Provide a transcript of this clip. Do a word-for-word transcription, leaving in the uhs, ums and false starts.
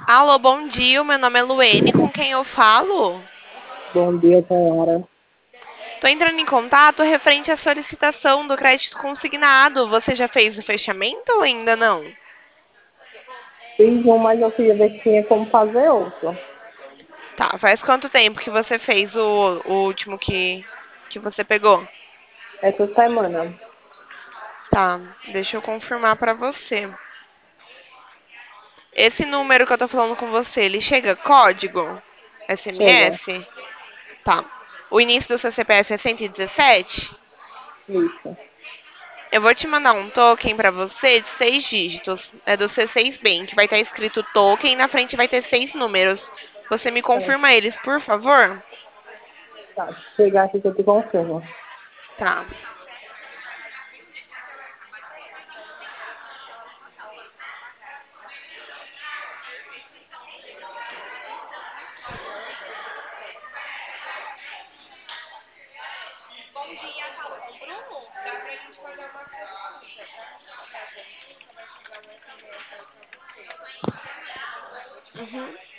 Alô, bom dia. Meu nome é Luene. Com quem eu falo? Bom dia, Tayara. Tô entrando em contato referente à solicitação do crédito consignado. Você já fez o fechamento ou ainda não? Fiz um, mas eu queria ver se tinha como fazer outro. Tá, faz quanto tempo que você fez o, o último que, que você pegou? Essa semana. Tá, deixa eu confirmar pra você. Esse número que eu tô falando com você, ele chega código? Chega. S M S? Tá. O início do seu C P F é cento e dezessete? Isso. Eu vou te mandar um token pra você de seis dígitos. É do C seis Bank. Vai estar escrito token e na frente vai ter seis números. Você me Tá. confirma eles, por favor? Tá. Chegar aqui que eu te confirmo. Tá. Bom dia, falo com o Bruno. Dá pra gente fazer uma consulta. Pode aguardar um momentinho que vai chegar o S M S aí pra você. Uhum.